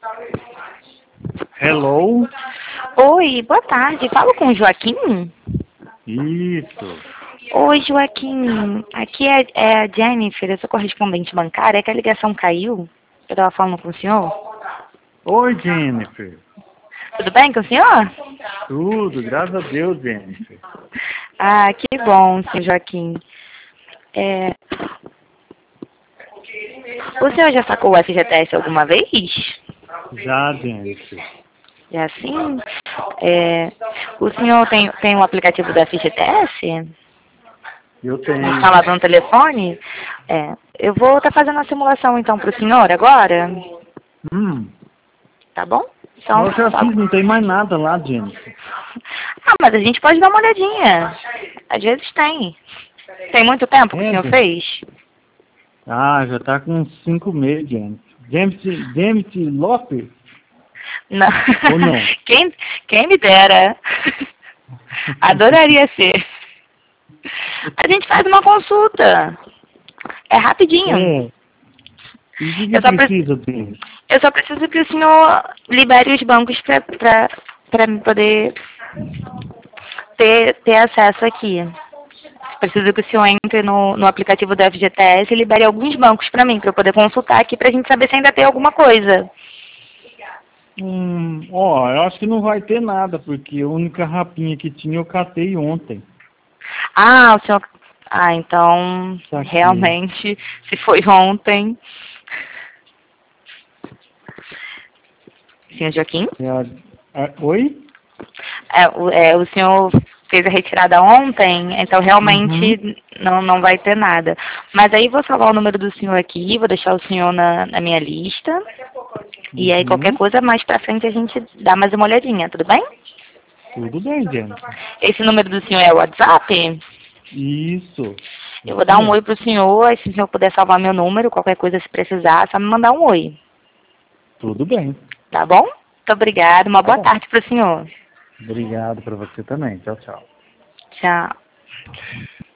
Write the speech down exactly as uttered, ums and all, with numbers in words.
Hello? Oi, boa tarde. Falo com o Joaquim? Isso. Oi, Joaquim. Aqui é, é a Jennifer, eu sou correspondente bancária. É que a ligação caiu. Eu estava falando com o senhor. Oi, Jennifer. Tudo bem com o senhor? Tudo, graças a Deus, Jennifer. Ah, que bom, senhor Joaquim. É... O senhor já sacou o F G T S alguma vez? Já, Jennifer. É assim? É... O senhor tem, tem um aplicativo do F G T S? Eu tenho. Instalado no telefone? É. Eu vou estar fazendo a simulação então para o senhor agora. Hum. Tá bom? Então, Mas eu já só... fiz, não tem mais nada lá, Jennifer. Ah, mas a gente pode dar uma olhadinha. Às vezes tem. Tem muito tempo que É, o senhor Jennifer? fez? Ah, já tá com uns cinco meses, Jennifer. Jennifer, Jennifer Lopes? Não. Ou não? Quem, quem me dera. Adoraria ser. A gente faz uma consulta. É rapidinho. É. E o que, que Eu só, pre... precisa, Jennifer? eu só preciso que o senhor libere os bancos para me poder ter, ter acesso aqui. Preciso que o senhor entre no, no aplicativo do F G T S e libere alguns bancos para mim, para eu poder consultar aqui, para a gente saber se ainda tem alguma coisa. Hum, ó, eu acho que não vai ter nada, porque a única rapinha que tinha eu catei ontem. Ah, o senhor... Ah, então, Tá aqui. realmente, se foi ontem... Senhor Joaquim? É, é, oi? É, o, é, o senhor fez a retirada ontem, então realmente Uhum. não, não vai ter nada. Mas aí vou salvar o número do senhor aqui, vou deixar o senhor na, na minha lista. E aí qualquer Uhum. coisa mais pra frente a gente dá mais uma olhadinha, tudo bem? Tudo bem, Jennifer. Esse número do senhor é o WhatsApp? Isso. Eu vou Isso dar um mesmo. oi pro senhor, aí se o senhor puder salvar meu número, qualquer coisa se precisar, é só me mandar um oi. Tudo bem. Tá bom? Muito obrigada, uma Tá boa bom. tarde pro senhor. Obrigado para você também. Tchau, tchau. Tchau.